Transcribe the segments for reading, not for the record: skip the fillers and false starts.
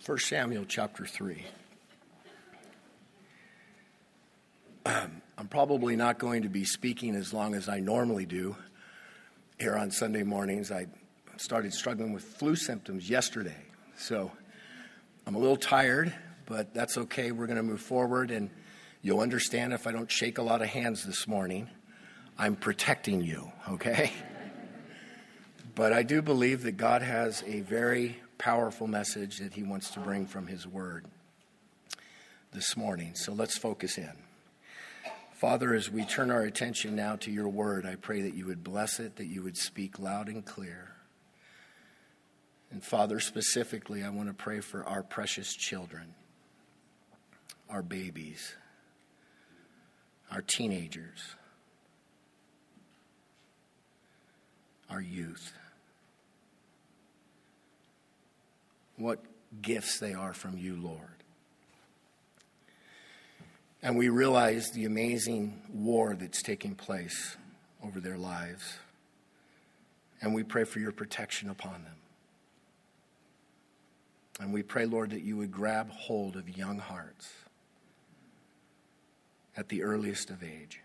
1 Samuel chapter 3. I'm probably not going to be speaking as long as I normally do here on Sunday mornings. I started struggling with flu symptoms yesterday, so I'm a little tired, but that's okay. We're going to move forward, and you'll understand if I don't shake a lot of hands this morning. I'm protecting you, okay? But I do believe that God has a very powerful message that he wants to bring from his word this morning. So let's focus in. Father, as we turn our attention now to your word, I pray that you would bless it, that you would speak loud and clear. And Father, specifically, I want to pray for our precious children, our babies, our teenagers, our youth. What gifts they are from you, Lord. And we realize the amazing war that's taking place over their lives. And we pray for your protection upon them. And we pray, Lord, that you would grab hold of young hearts at the earliest of age.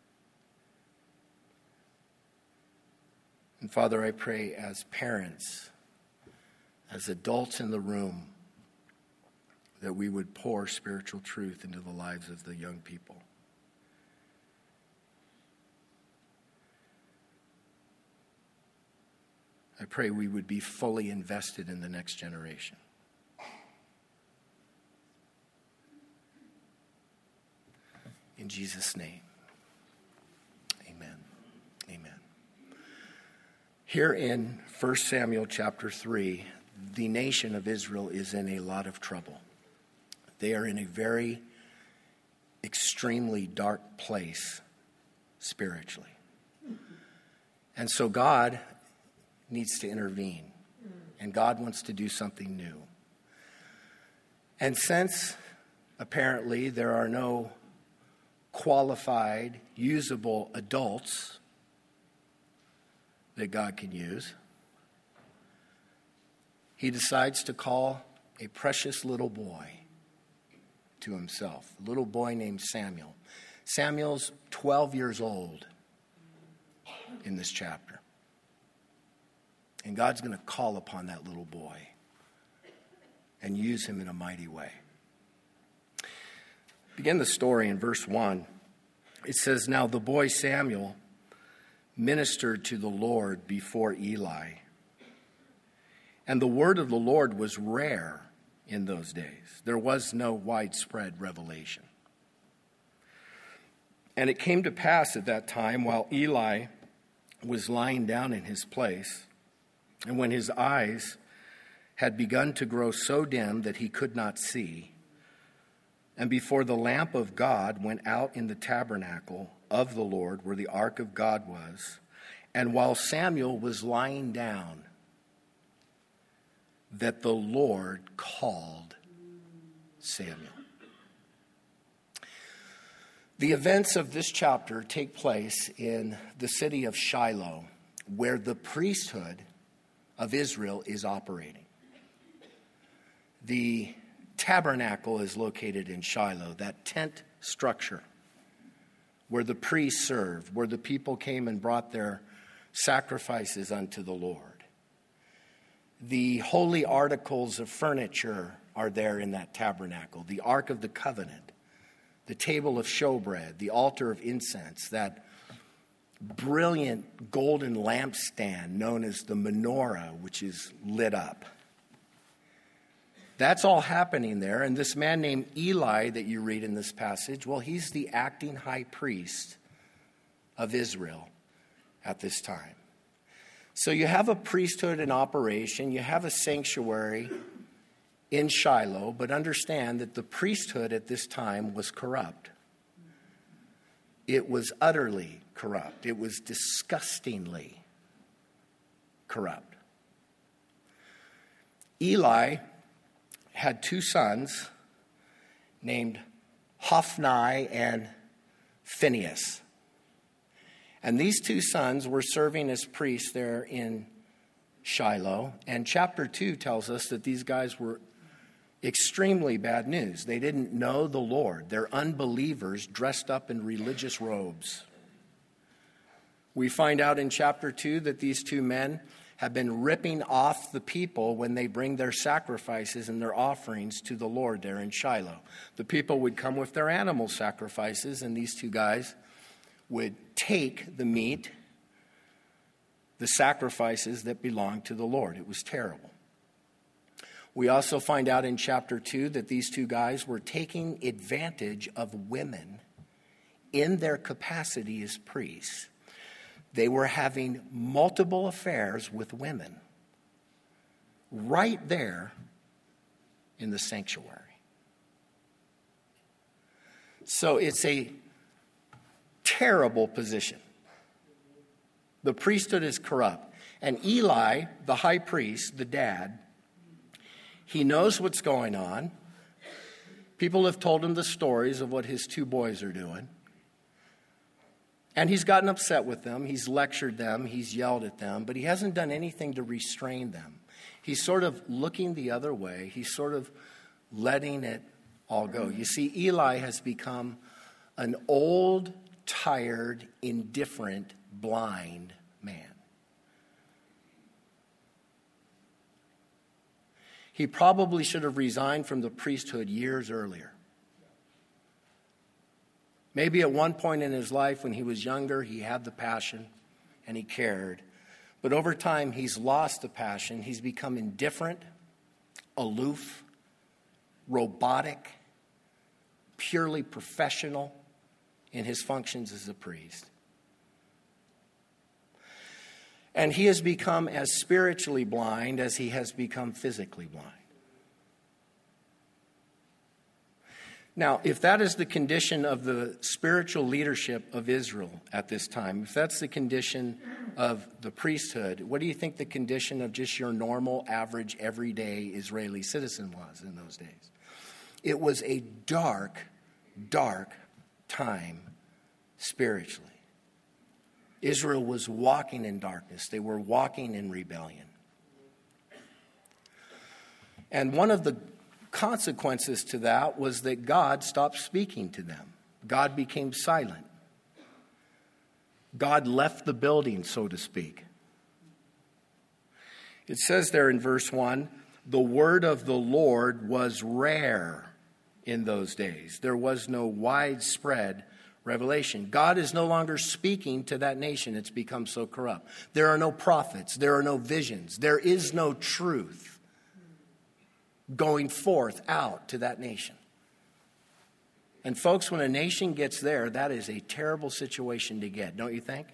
And Father, I pray as parents, as adults in the room, that we would pour spiritual truth into the lives of the young people. I pray we would be fully invested in the next generation. In Jesus' name, amen. Amen. Here in 1 Samuel chapter 3, the nation of Israel is in a lot of trouble. They are in a very extremely dark place spiritually. And so God needs to intervene. And God wants to do something new. And since apparently there are no qualified, usable adults that God can use, he decides to call a precious little boy to himself, a little boy named Samuel. Samuel's 12 years old in this chapter. And God's going to call upon that little boy and use him in a mighty way. Begin the story in verse 1. It says, "Now the boy Samuel ministered to the Lord before Eli. And the word of the Lord was rare in those days. There was no widespread revelation. And it came to pass at that time, while Eli was lying down in his place, and when his eyes had begun to grow so dim that he could not see, and before the lamp of God went out in the tabernacle of the Lord, where the ark of God was, and while Samuel was lying down, that the Lord called Samuel." The events of this chapter take place in the city of Shiloh, where the priesthood of Israel is operating. The tabernacle is located in Shiloh, that tent structure where the priests served, where the people came and brought their sacrifices unto the Lord. The holy articles of furniture are there in that tabernacle. The Ark of the Covenant, the table of showbread, the altar of incense, that brilliant golden lampstand known as the menorah, which is lit up. That's all happening there. And this man named Eli that you read in this passage, well, he's the acting high priest of Israel at this time. So you have a priesthood in operation, you have a sanctuary in Shiloh, but understand that the priesthood at this time was corrupt. It was utterly corrupt. It was disgustingly corrupt. Eli had two sons named Hophni and Phinehas. And these two sons were serving as priests there in Shiloh. And chapter 2 tells us that these guys were Extremely bad news. They didn't know the Lord. They're unbelievers dressed up in religious robes. We find out in chapter 2 that these two men have been ripping off the people when they bring their sacrifices and their offerings to the Lord there in Shiloh. The people would come with their animal sacrifices, and these two guys would take the meat, the sacrifices that belonged to the Lord. It was terrible. We also find out in chapter 2 that these two guys were taking advantage of women in their capacity as priests. They were having multiple affairs with women right there in the sanctuary. So it's a terrible position. The priesthood is corrupt. And Eli, the high priest, the dad, he knows what's going on. People have told him the stories of what his two boys are doing. And he's gotten upset with them. He's lectured them. He's yelled at them. But he hasn't done anything to restrain them. He's sort of looking the other way. He's sort of letting it all go. You see, Eli has become an old, tired, indifferent, blind man. He probably should have resigned from the priesthood years earlier. Maybe at one point in his life when he was younger, he had the passion and he cared. But over time, he's lost the passion. He's become indifferent, aloof, robotic, purely professional in his functions as a priest. And he has become as spiritually blind as he has become physically blind. Now, if that is the condition of the spiritual leadership of Israel at this time, if that's the condition of the priesthood, what do you think the condition of just your normal, average, everyday Israeli citizen was in those days? It was a dark, dark time spiritually. Israel was walking in darkness. They were walking in rebellion. And one of the consequences to that was that God stopped speaking to them. God became silent. God left the building, so to speak. It says there in verse 1, the word of the Lord was rare in those days. There was no widespread revelation. God is no longer speaking to that nation. It's become so corrupt. There are no prophets. There are no visions. There is no truth going forth out to that nation. And folks, when a nation gets there, that is a terrible situation to get, don't you think?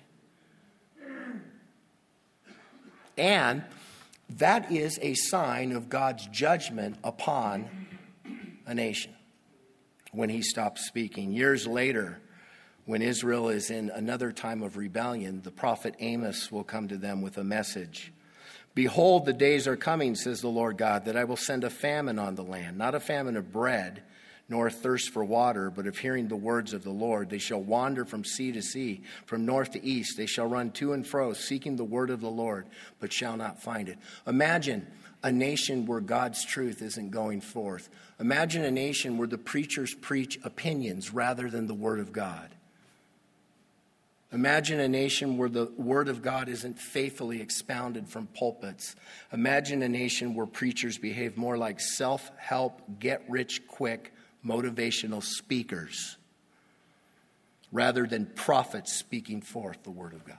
And that is a sign of God's judgment upon a nation when he stops speaking. Years later, when Israel is in another time of rebellion, the prophet Amos will come to them with a message. Behold, the days are coming, says the Lord God, that I will send a famine on the land, not a famine of bread, nor a thirst for water, but of hearing the words of the Lord. They shall wander from sea to sea, from north to east. They shall run to and fro, seeking the word of the Lord, but shall not find it. Imagine a nation where God's truth isn't going forth. Imagine a nation where the preachers preach opinions rather than the word of God. Imagine a nation where the word of God isn't faithfully expounded from pulpits. Imagine a nation where preachers behave more like self-help, get-rich-quick, motivational speakers rather than prophets speaking forth the word of God.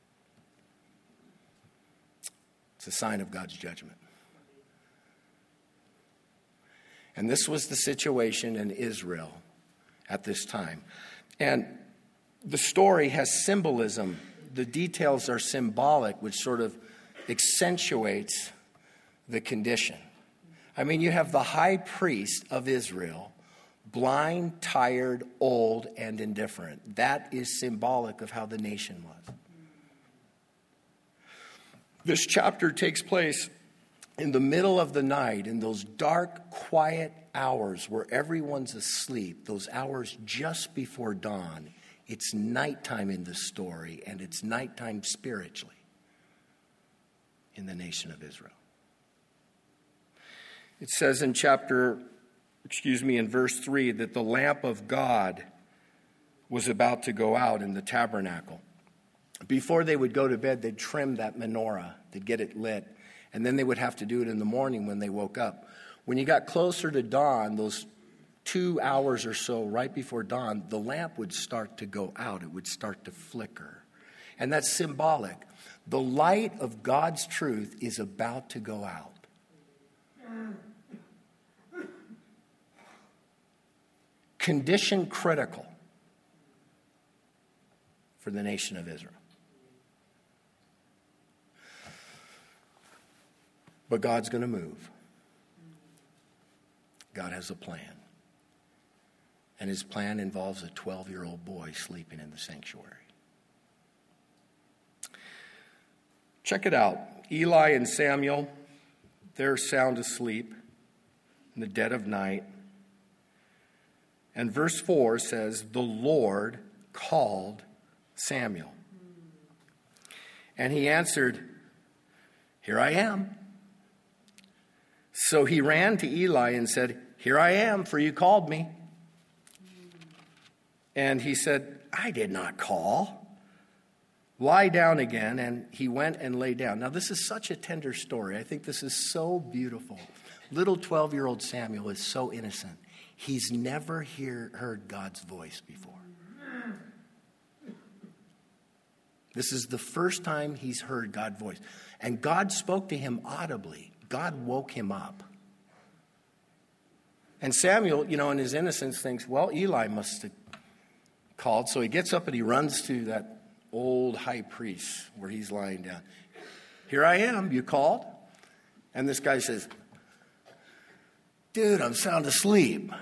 It's a sign of God's judgment. And this was the situation in Israel at this time. And the story has symbolism. The details are symbolic, which sort of accentuates the condition. I mean, you have the high priest of Israel, blind, tired, old, and indifferent. That is symbolic of how the nation was. This chapter takes place in the middle of the night, in those dark, quiet hours where everyone's asleep, those hours just before dawn. It's nighttime in the story, and it's nighttime spiritually in the nation of Israel. It says in in verse 3, that the lamp of God was about to go out in the tabernacle. Before they would go to bed, they'd trim that menorah, they'd get it lit, and then they would have to do it in the morning when they woke up. When you got closer to dawn, those 2 hours or so right before dawn, the lamp would start to go out. It would start to flicker. And that's symbolic. The light of God's truth is about to go out. Condition critical for the nation of Israel. But God's going to move. God has a plan. And his plan involves a 12-year-old boy sleeping in the sanctuary. Check it out. Eli and Samuel, they're sound asleep in the dead of night. And verse 4 says, the Lord called Samuel. And he answered, here I am. So he ran to Eli and said, here I am, for you called me. And he said, I did not call. Lie down again. And he went and lay down. Now, this is such a tender story. I think this is so beautiful. Little 12-year-old Samuel is so innocent. He's never heard God's voice before. This is the first time he's heard God's voice. And God spoke to him audibly. God woke him up. And Samuel, in his innocence thinks, well, Eli must have called. So he gets up and he runs to that old high priest where he's lying down. Here I am, you called? And this guy says, dude, I'm sound asleep.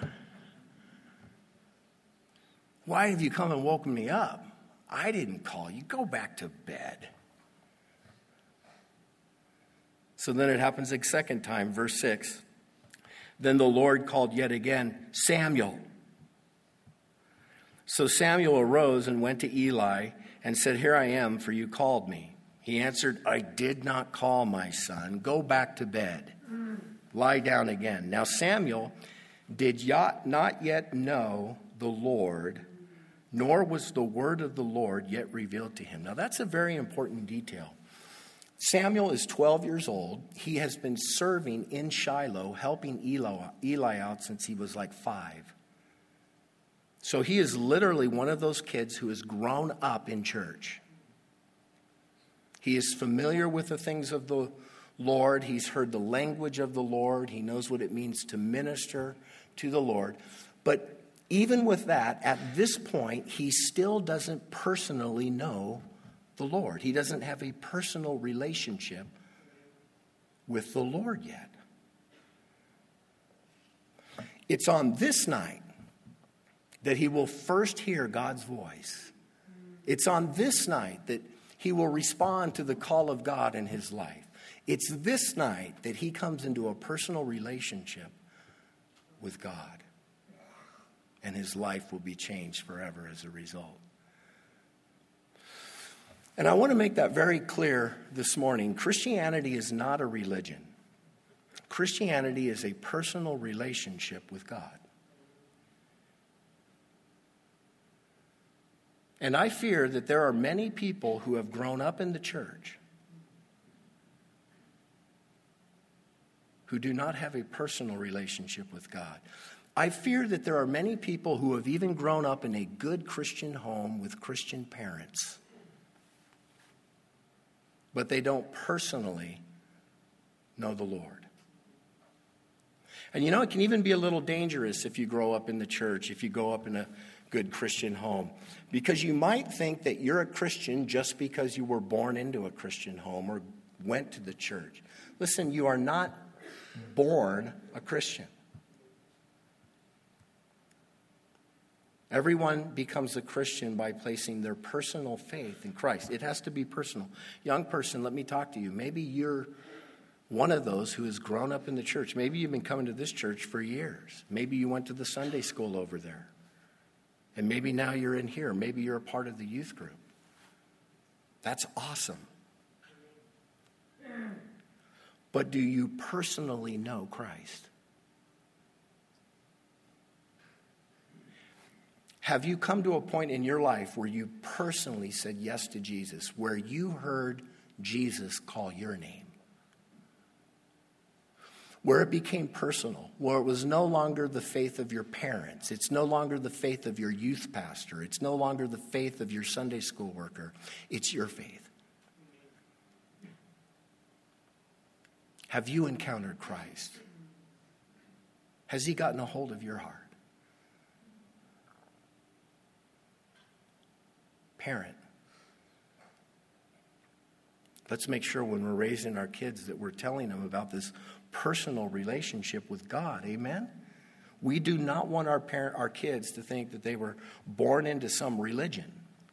Why have you come and woken me up? I didn't call you. Go back to bed. So then it happens a second time, verse 6. Then the Lord called yet again, Samuel. So Samuel arose and went to Eli and said, here I am, for you called me. He answered, I did not call, my son. Go back to bed. Lie down again. Now Samuel did not yet know the Lord, nor was the word of the Lord yet revealed to him. Now that's a very important detail. Samuel is 12 years old. He has been serving in Shiloh, helping Eli out since he was like 5. So he is literally one of those kids who has grown up in church. He is familiar with the things of the Lord. He's heard the language of the Lord. He knows what it means to minister to the Lord. But even with that, at this point, he still doesn't personally know the Lord. He doesn't have a personal relationship with the Lord yet. It's on this night that he will first hear God's voice. It's on this night that he will respond to the call of God in his life. It's this night that he comes into a personal relationship with God. And his life will be changed forever as a result. And I want to make that very clear this morning. Christianity is not a religion. Christianity is a personal relationship with God. And I fear that there are many people who have grown up in the church who do not have a personal relationship with God. I fear that there are many people who have even grown up in a good Christian home with Christian parents, but they don't personally know the Lord. And it can even be a little dangerous if you grow up in the church, if you grow up in a good Christian home, because you might think that you're a Christian just because you were born into a Christian home or went to the church. Listen, you are not born a Christian. Everyone becomes a Christian by placing their personal faith in Christ. It has to be personal. Young person, let me talk to you. Maybe you're one of those who has grown up in the church. Maybe you've been coming to this church for years. Maybe you went to the Sunday school over there. And maybe now you're in here. Maybe you're a part of the youth group. That's awesome. But do you personally know Christ? Have you come to a point in your life where you personally said yes to Jesus, where you heard Jesus call your name? Where it became personal, where it was no longer the faith of your parents. It's no longer the faith of your youth pastor. It's no longer the faith of your Sunday school worker. It's your faith. Have you encountered Christ? Has he gotten a hold of your heart? Parent, let's make sure when we're raising our kids that we're telling them about this personal relationship with God. Amen? We do not want our kids to think that they were born into some religion.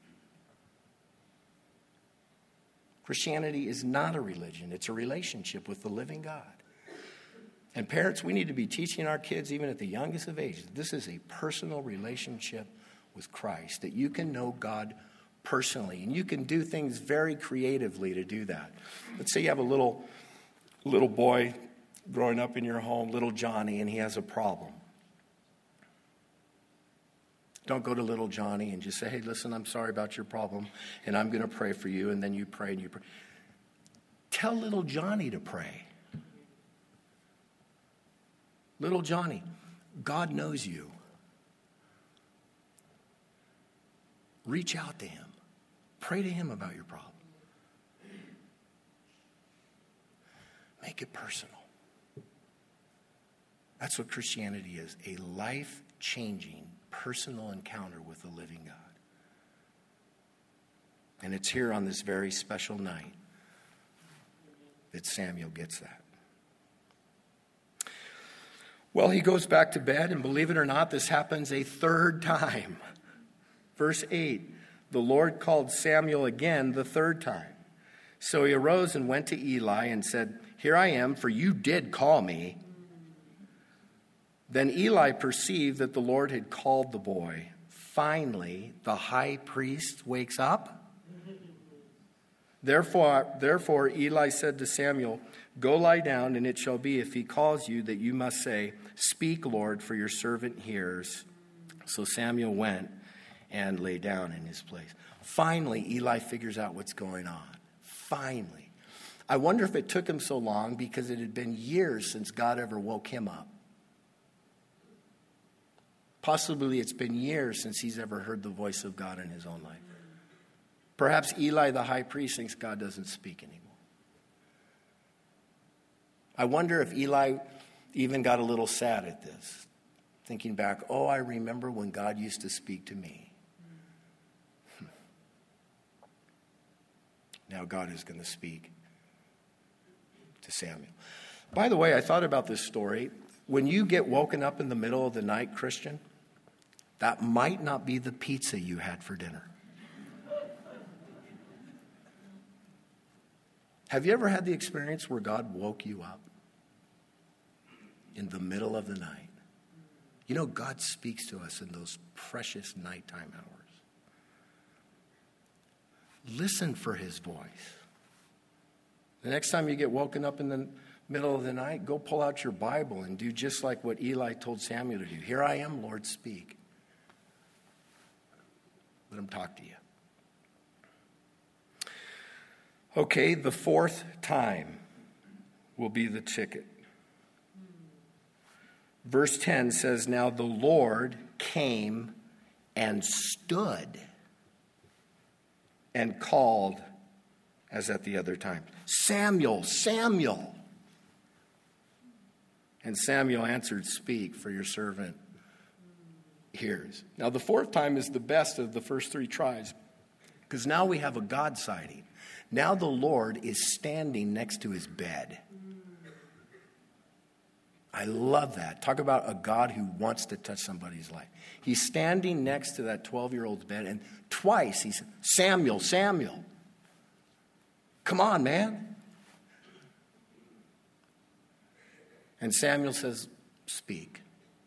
Christianity is not a religion. It's a relationship with the living God. And parents, we need to be teaching our kids, even at the youngest of ages, this is a personal relationship with Christ, that you can know God personally. And you can do things very creatively to do that. Let's say you have a little boy growing up in your home, little Johnny, and he has a problem. Don't go to little Johnny and just say, hey, listen, I'm sorry about your problem, and I'm going to pray for you, and then you pray and you pray. Tell little Johnny to pray. Little Johnny, God knows you. Reach out to him. Pray to him about your problem. Make it personal. That's what Christianity is, a life-changing, personal encounter with the living God. And it's here on this very special night that Samuel gets that. Well, he goes back to bed, and believe it or not, this happens a third time. Verse 8, the Lord called Samuel again the third time. So he arose and went to Eli and said, here I am, for you did call me. Then Eli perceived that the Lord had called the boy. Finally, the high priest wakes up. Therefore, Eli said to Samuel, go lie down, and it shall be, if he calls you, that you must say, speak, Lord, for your servant hears. So Samuel went and lay down in his place. Finally, Eli figures out what's going on. Finally. I wonder if it took him so long because it had been years since God ever woke him up. Possibly it's been years since he's ever heard the voice of God in his own life. Perhaps Eli, the high priest, thinks God doesn't speak anymore. I wonder if Eli even got a little sad at this, thinking back, oh, I remember when God used to speak to me. Now God is going to speak to Samuel. By the way, I thought about this story. When you get woken up in the middle of the night, Christian, that might not be the pizza you had for dinner. Have you ever had the experience where God woke you up in the middle of the night? You know, God speaks to us in those precious nighttime hours. Listen for his voice. The next time you get woken up in the middle of the night, go pull out your Bible and do just like what Eli told Samuel to do. Here I am, Lord, speak. Let him talk to you. Okay, the fourth time will be the ticket. Verse 10 says, now the Lord came and stood and called as at the other time, Samuel, Samuel. And Samuel answered, speak, for your servant hears. Now the fourth time is the best of the first three tries, because now we have a God sighting. Now the Lord is standing next to his bed. I love that. Talk about a God who wants to touch somebody's life. He's standing next to that 12-year-old's bed, and twice he said, Samuel, Samuel. Come on, man. And Samuel says, speak.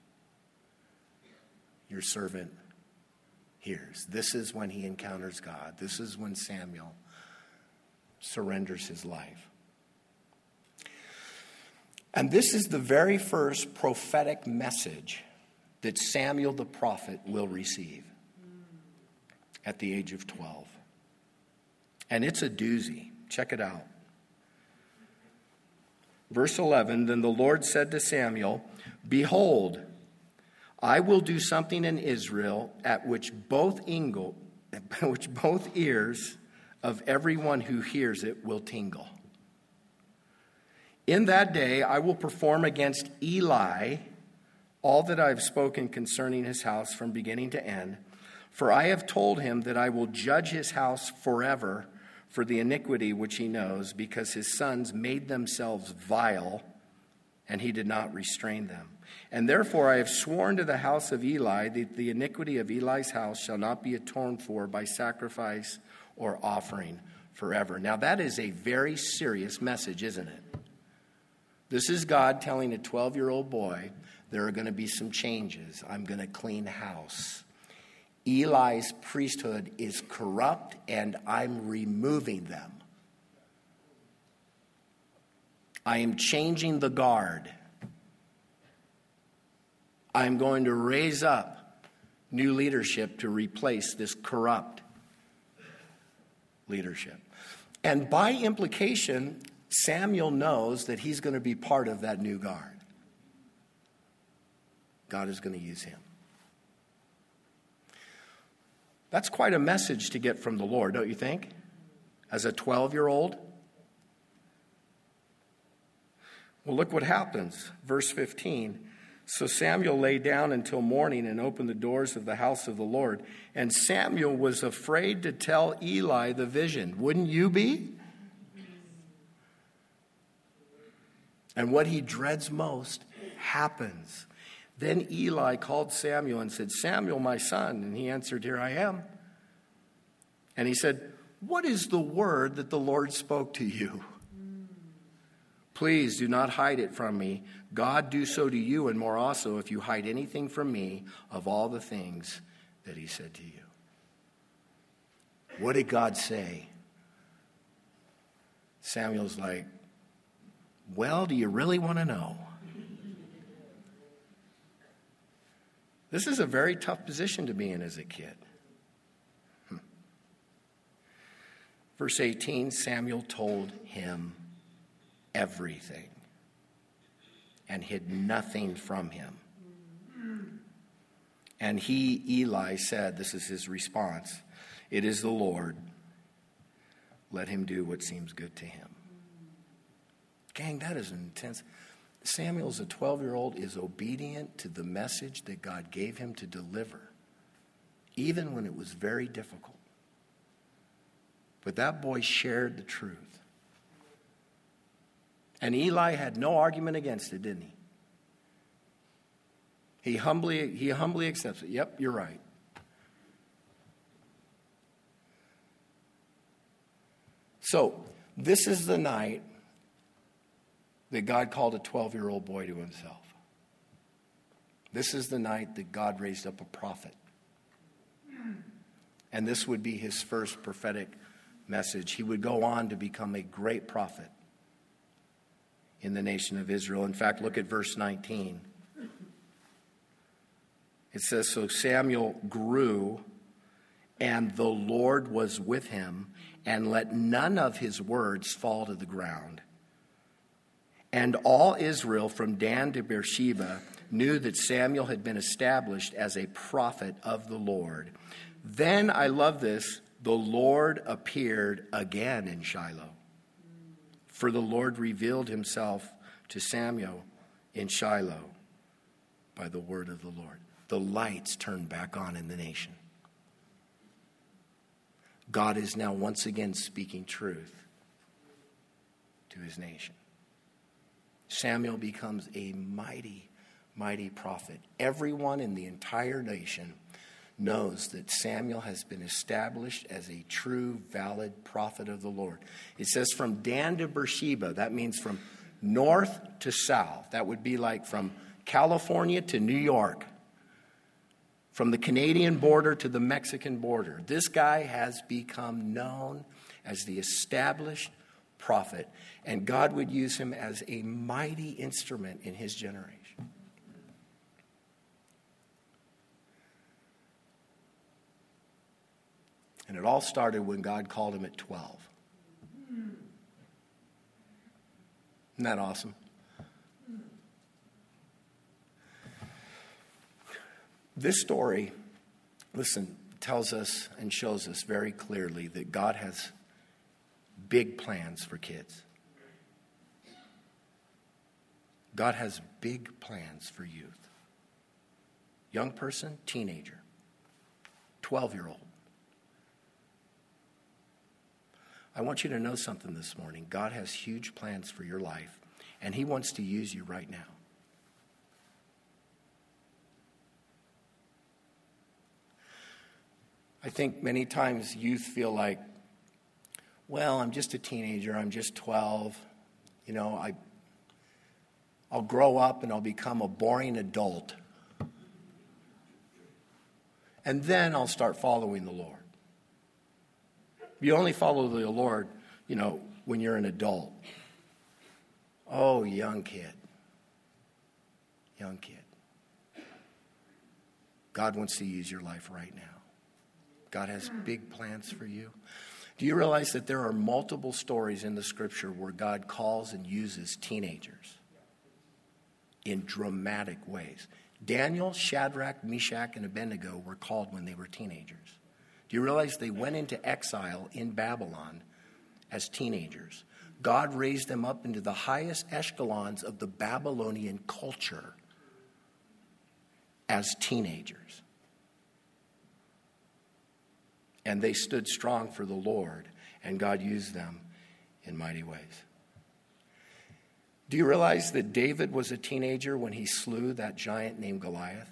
Your servant hears. This is when he encounters God. This is when Samuel surrenders his life. And this is the very first prophetic message that Samuel the prophet will receive at the age of 12. And it's a doozy. Check it out. Verse 11, then the Lord said to Samuel, behold, I will do something in Israel at which both ears of everyone who hears it will tingle. In that day I will perform against Eli all that I have spoken concerning his house from beginning to end. For I have told him that I will judge his house forever for the iniquity which he knows, because his sons made themselves vile, and he did not restrain them. And therefore I have sworn to the house of Eli that the iniquity of Eli's house shall not be atoned for by sacrifice or offering forever. Now that is a very serious message, isn't it? This is God telling a 12-year-old boy, there are going to be some changes. I'm going to clean house. Eli's priesthood is corrupt, and I'm removing them. I am changing the guard. I'm going to raise up new leadership to replace this corrupt leadership. And by implication, Samuel knows that he's going to be part of that new guard. God is going to use him. That's quite a message to get from the Lord, don't you think? As a 12-year-old. Well, look what happens. Verse 15. So Samuel lay down until morning and opened the doors of the house of the Lord. And Samuel was afraid to tell Eli the vision. Wouldn't you be? And what he dreads most happens. Then Eli called Samuel and said, Samuel, my son. And he answered, here I am. And he said, what is the word that the Lord spoke to you? Please do not hide it from me. God do so to you and more also if you hide anything from me of all the things that he said to you. What did God say? Samuel's like, well, do you really want to know? This is a very tough position to be in as a kid. Verse 18, Samuel told him everything and hid nothing from him. And he, Eli, said, this is his response, it is the Lord. Let him do what seems good to him. Gang, that is intense. Samuel's a 12-year-old, is obedient to the message that God gave him to deliver, even when it was very difficult. But that boy shared the truth. And Eli had no argument against it, didn't he? He humbly accepts it. Yep, you're right. So, this is the night that God called a 12-year-old boy to himself. This is the night that God raised up a prophet. And this would be his first prophetic message. He would go on to become a great prophet in the nation of Israel. In fact, look at verse 19. It says, so Samuel grew, and the Lord was with him, and let none of his words fall to the ground. And all Israel from Dan to Beersheba knew that Samuel had been established as a prophet of the Lord. Then, I love this, the Lord appeared again in Shiloh. For the Lord revealed himself to Samuel in Shiloh by the word of the Lord. The lights turned back on in the nation. God is now once again speaking truth to his nation. Samuel becomes a mighty, mighty prophet. Everyone in the entire nation knows that Samuel has been established as a true, valid prophet of the Lord. It says from Dan to Beersheba. That means from north to south. That would be like from California to New York. From the Canadian border to the Mexican border. This guy has become known as the established prophet, and God would use him as a mighty instrument in his generation. And it all started when God called him at 12. Isn't that awesome? This story, listen, tells us and shows us very clearly that God has big plans for kids. God has big plans for youth. Young person, teenager, 12-year-old. I want you to know something this morning. God has huge plans for your life, and he wants to use you right now. I think many times youth feel like, well, I'm just a teenager, I'm just 12. You know, I'll grow up and I'll become a boring adult. And then I'll start following the Lord. You only follow the Lord, you know, when you're an adult. Oh, young kid. Young kid. God wants to use your life right now. God has big plans for you. Do you realize that there are multiple stories in the scripture where God calls and uses teenagers in dramatic ways? Daniel, Shadrach, Meshach, and Abednego were called when they were teenagers. Do you realize they went into exile in Babylon as teenagers? God raised them up into the highest echelons of the Babylonian culture as teenagers. And they stood strong for the Lord, and God used them in mighty ways. Do you realize that David was a teenager when he slew that giant named Goliath?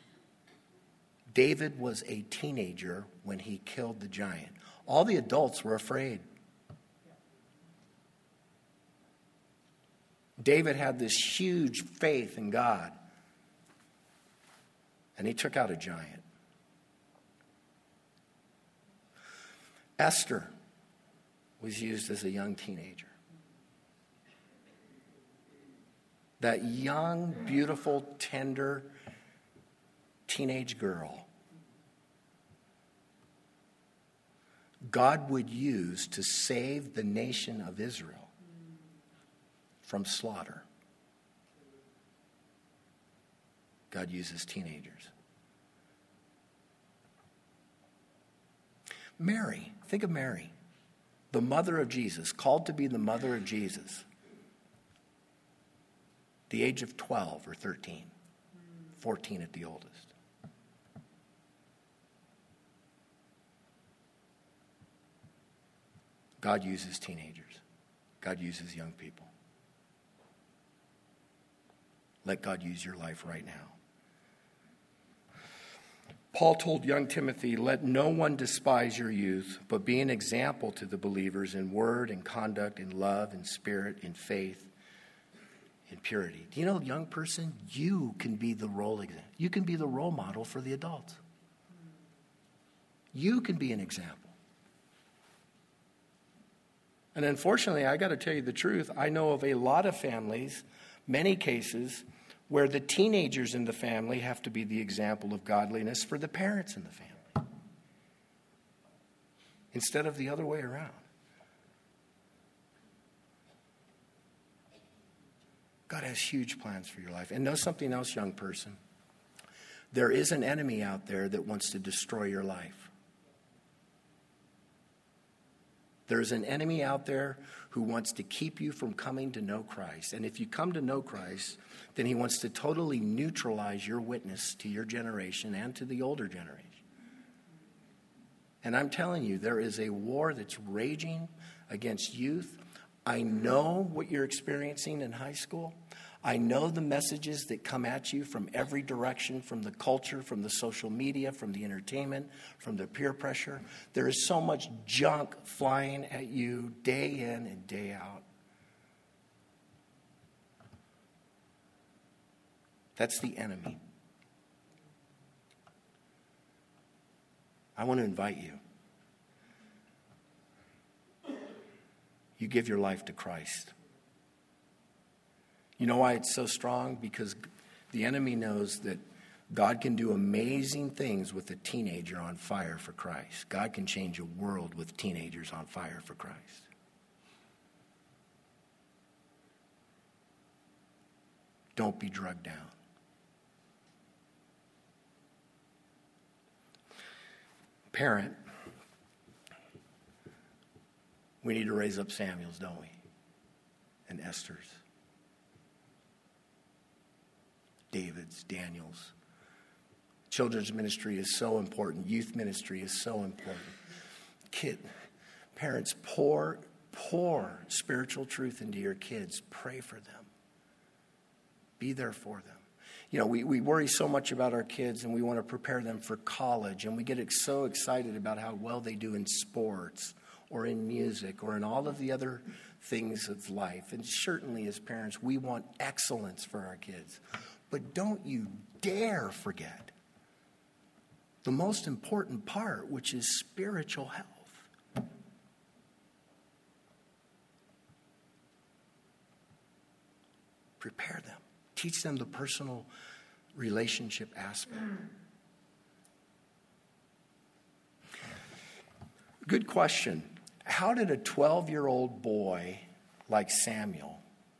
David was a teenager when he killed the giant. All the adults were afraid. David had this huge faith in God, and he took out a giant. Esther was used as a young teenager. That young, beautiful, tender teenage girl God would use to save the nation of Israel from slaughter. God uses teenagers. Mary, think of Mary, the mother of Jesus, called to be the mother of Jesus, the age of 12 or 13, 14 at the oldest. God uses teenagers. God uses young people. Let God use your life right now. Paul told young Timothy, let no one despise your youth, but be an example to the believers in word and conduct, in love, in spirit, in faith, in purity. Do you know, young person, you can be the role example. You can be the role model for the adults. You can be an example. And unfortunately, I got to tell you the truth, I know of a lot of families, many cases, where the teenagers in the family have to be the example of godliness for the parents in the family, instead of the other way around. God has huge plans for your life. And know something else, young person. There is an enemy out there that wants to destroy your life. There's an enemy out there who wants to keep you from coming to know Christ. And if you come to know Christ, then he wants to totally neutralize your witness to your generation and to the older generation. And I'm telling you, there is a war that's raging against youth. I know what you're experiencing in high school. I know the messages that come at you from every direction, from the culture, from the social media, from the entertainment, from the peer pressure. There is so much junk flying at you day in and day out. That's the enemy. I want to invite you. you give your life to Christ. You know why it's so strong? Because the enemy knows that God can do amazing things with a teenager on fire for Christ. God can change a world with teenagers on fire for Christ. Don't be drugged down. Parent, we need to raise up Samuels, don't we? And Esthers. Davids, Daniels. Children's ministry is so important. Youth ministry is so important. Parents, pour spiritual truth into your kids. Pray for them. Be there for them. You know, we worry so much about our kids and we want to prepare them for college, and we get so excited about how well they do in sports or in music or in all of the other things of life. And certainly as parents, we want excellence for our kids. But don't you dare forget the most important part, which is spiritual health. Prepare them. Teach them the personal relationship aspect. Good question. How did a 12-year-old boy like Samuel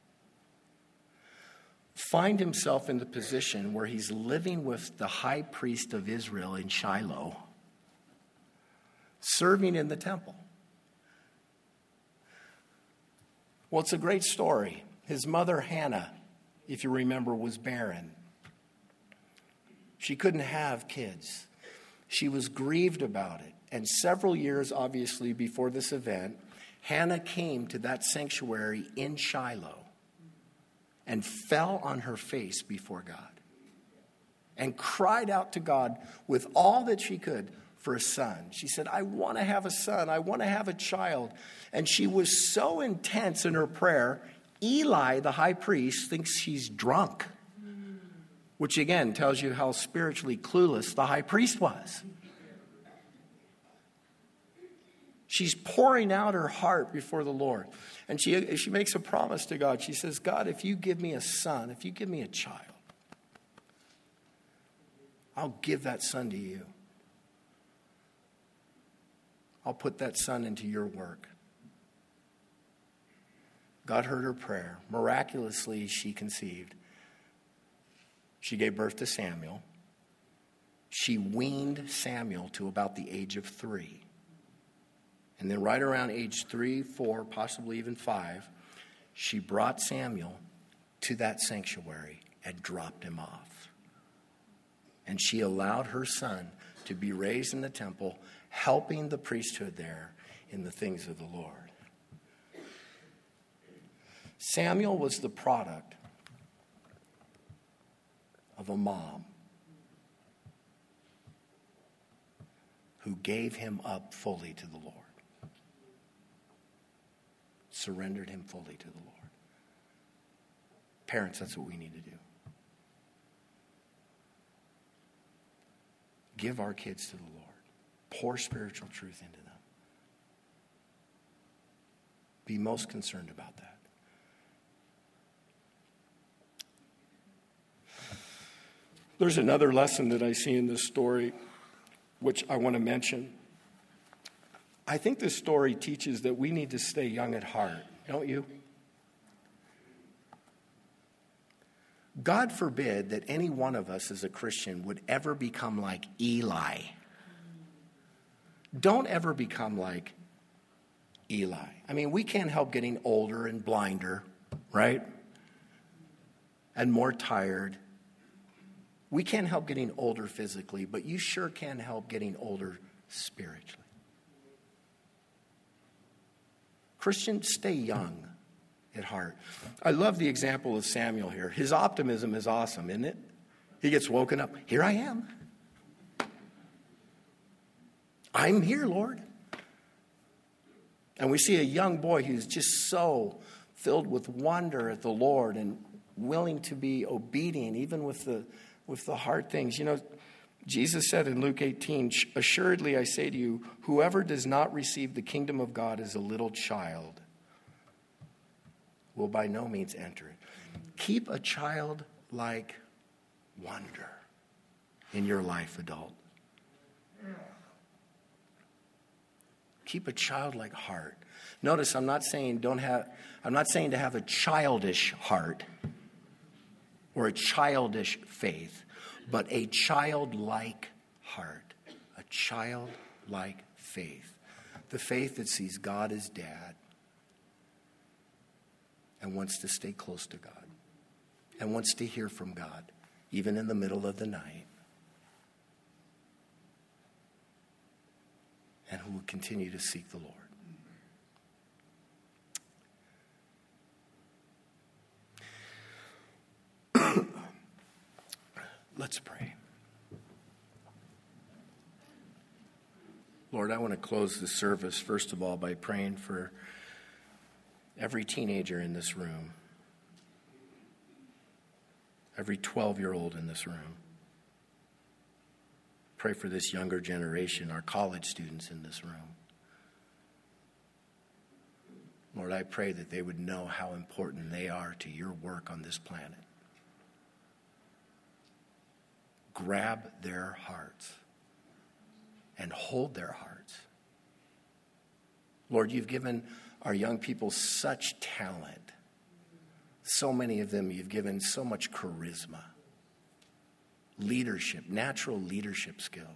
find himself in the position where he's living with the high priest of Israel in Shiloh, serving in the temple? Well, it's a great story. His mother, Hannah, if you remember, was barren. She couldn't have kids. She was grieved about it. And several years, obviously, before this event, Hannah came to that sanctuary in Shiloh and fell on her face before God and cried out to God with all that she could for a son. She said, I want to have a son. I want to have a child. And she was so intense in her prayer, Eli, the high priest, thinks she's drunk, which again tells you how spiritually clueless the high priest was. She's pouring out her heart before the Lord. And she makes a promise to God. She says, God, if you give me a son, if you give me a child, I'll give that son to you. I'll put that son into your work. God heard her prayer. Miraculously, she conceived. She gave birth to Samuel. She weaned Samuel to about the age of 3. And then right around age 3, 4, possibly even 5, she brought Samuel to that sanctuary and dropped him off. And she allowed her son to be raised in the temple, helping the priesthood there in the things of the Lord. Samuel was the product of a mom who gave him up fully to the Lord. Surrendered him fully to the Lord. Parents, that's what we need to do. Give our kids to the Lord. Pour spiritual truth into them. Be most concerned about that. There's another lesson that I see in this story, which I want to mention. I think this story teaches that we need to stay young at heart, don't you? God forbid that any one of us as a Christian would ever become like Eli. Don't ever become like Eli. I mean, we can't help getting older and blinder, right? And more tired. We can't help getting older physically, but you sure can help getting older spiritually. Christians, stay young at heart. I love the example of Samuel here. His optimism is awesome, isn't it? He gets woken up. Here I am. I'm here, Lord. And we see a young boy who's just so filled with wonder at the Lord and willing to be obedient, even with the hard things. You know, Jesus said in Luke 18, assuredly I say to you, whoever does not receive the kingdom of God as a little child will by no means enter it. Keep a childlike wonder in your life, adult. Keep a childlike heart. Notice I'm not saying to have a childish heart or a childish faith, but a childlike heart, a childlike faith. The faith that sees God as dad and wants to stay close to God and wants to hear from God, even in the middle of the night, and who will continue to seek the Lord. Let's pray. Lord, I want to close the service, first of all, by praying for every teenager in this room, every 12-year-old in this room. Pray for this younger generation, our college students in this room. Lord, I pray that they would know how important they are to your work on this planet. Grab their hearts and hold their hearts. Lord, you've given our young people such talent. So many of them you've given so much charisma, leadership, natural leadership skills.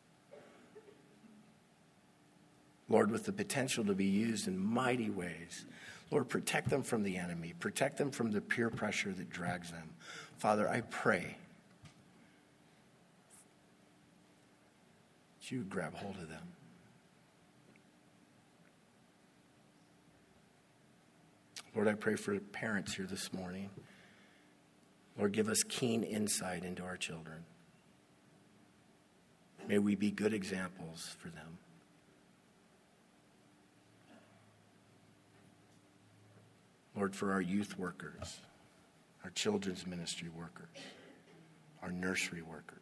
Lord, with the potential to be used in mighty ways. Lord, protect them from the enemy. Protect them from the peer pressure that drags them. Father, I pray that you would grab hold of them. Lord, I pray for parents here this morning. Lord, give us keen insight into our children. May we be good examples for them. Lord, for our youth workers, our children's ministry workers, our nursery workers.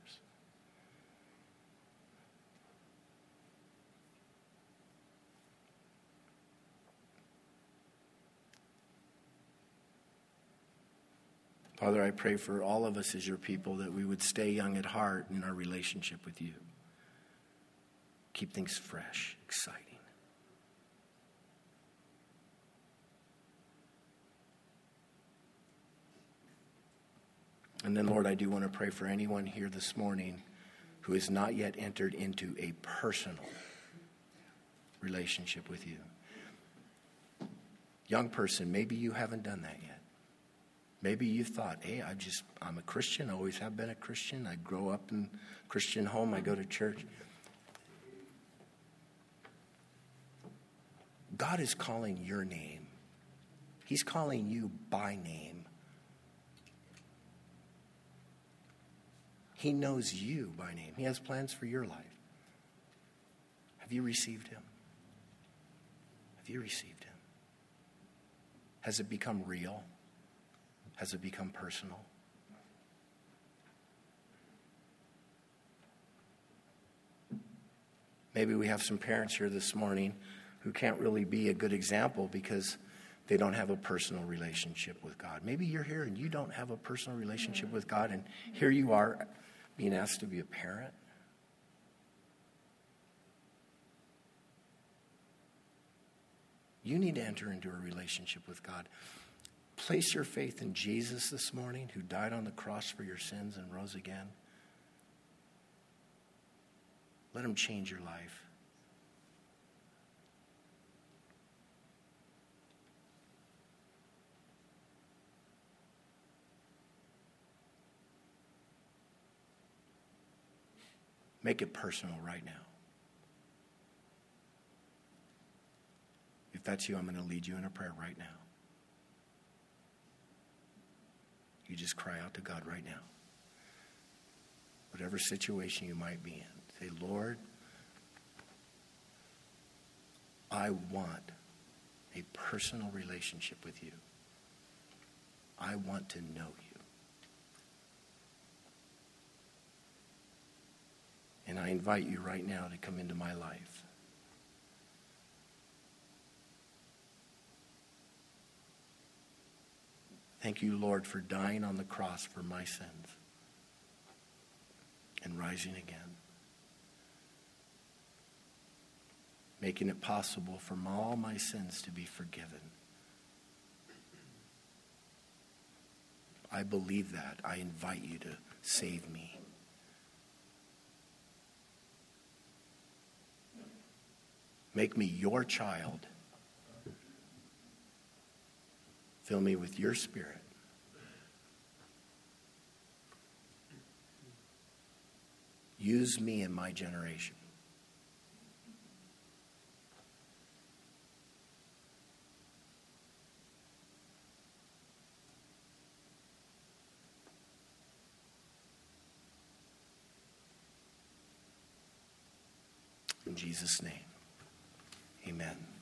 Father, I pray for all of us as your people that we would stay young at heart in our relationship with you. Keep things fresh, exciting. And then, Lord, I do want to pray for anyone here this morning who has not yet entered into a personal relationship with you. Young person, maybe you haven't done that yet. Maybe you thought, hey, I'm a Christian, I always have been a Christian. I grow up in a Christian home, I go to church. God is calling your name. He's calling you by name. He knows you by name. He has plans for your life. Have you received him? Have you received him? Has it become real? Has it become personal? Maybe we have some parents here this morning who can't really be a good example because they don't have a personal relationship with God. Maybe you're here and you don't have a personal relationship with God, and here you are being asked to be a parent. You need to enter into a relationship with God. Place your faith in Jesus this morning, who died on the cross for your sins and rose again. Let him change your life. Make it personal right now. If that's you, I'm going to lead you in a prayer right now. You just cry out to God right now. Whatever situation you might be in. Say, Lord, I want a personal relationship with you. I want to know you. And I invite you right now to come into my life. Thank you, Lord, for dying on the cross for my sins and rising again, making it possible for all my sins to be forgiven. I believe that. I invite you to save me. Make me your child. Fill me with your Spirit. Use me in my generation. In Jesus' name, amen.